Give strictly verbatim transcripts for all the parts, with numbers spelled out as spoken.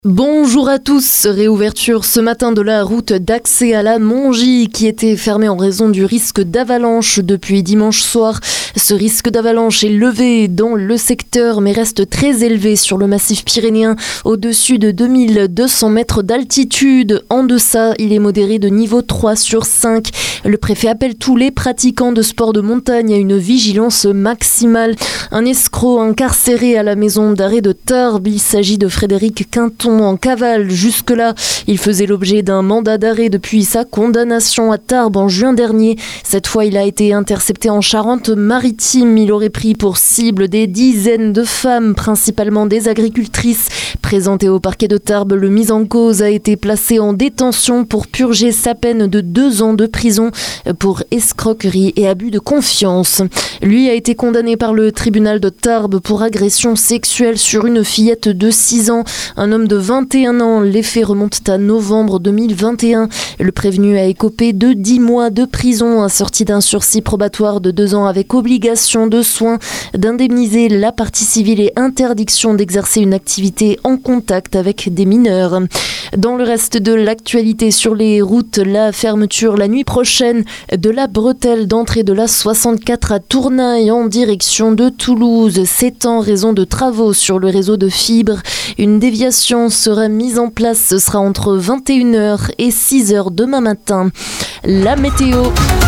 Bonjour à tous, réouverture ce matin de la route d'accès à la Mongie qui était fermée en raison du risque d'avalanche depuis dimanche soir. Ce risque d'avalanche est levé dans le secteur mais reste très élevé sur le massif pyrénéen, au-dessus de deux mille deux cents mètres d'altitude. En deçà, il est modéré de niveau trois sur cinq. Le préfet appelle tous les pratiquants de sport de montagne à une vigilance maximale. Un escroc incarcéré à la maison d'arrêt de Tarbes, il s'agit de Frédéric Quinton en cavale. Jusque-là, il faisait l'objet d'un mandat d'arrêt depuis sa condamnation à Tarbes en juin dernier. Cette fois, il a été intercepté en Charente-Maritime. Il aurait pris pour cible des dizaines de femmes, principalement des agricultrices. Présenté au parquet de Tarbes, le mis en cause a été placé en détention pour purger sa peine de deux ans de prison pour escroquerie et abus de confiance. Lui a été condamné par le tribunal de Tarbes pour agression sexuelle sur une fillette de six ans. Un homme de vingt et un ans, les faits remontent à novembre deux mille vingt et un. Le prévenu a écopé de dix mois de prison, assorti d'un sursis probatoire de deux ans avec obligation de soins, d'indemniser la partie civile et interdiction d'exercer une activité en contact avec des mineurs. Dans le reste de l'actualité sur les routes, la fermeture la nuit prochaine de la bretelle d'entrée de la soixante-quatre à Tournai en direction de Toulouse. C'est en raison de travaux sur le réseau de fibres. Une déviation sera mise en place. Ce sera entre vingt et une heures et six heures demain matin. La météo.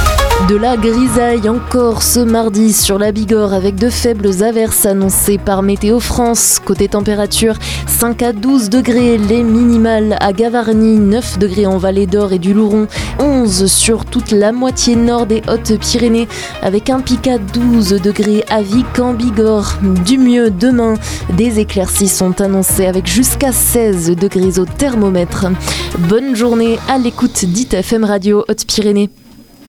De la grisaille encore ce mardi sur la Bigorre avec de faibles averses annoncées par Météo France. Côté température, cinq à douze degrés les minimales à Gavarnie, neuf degrés en Vallée d'Or et du Louron, onze sur toute la moitié nord des Hautes-Pyrénées avec un pic à douze degrés à Vic en Bigorre. Du mieux demain, des éclaircies sont annoncées avec jusqu'à seize degrés au thermomètre. Bonne journée à l'écoute d'I T F M Radio Hautes-Pyrénées.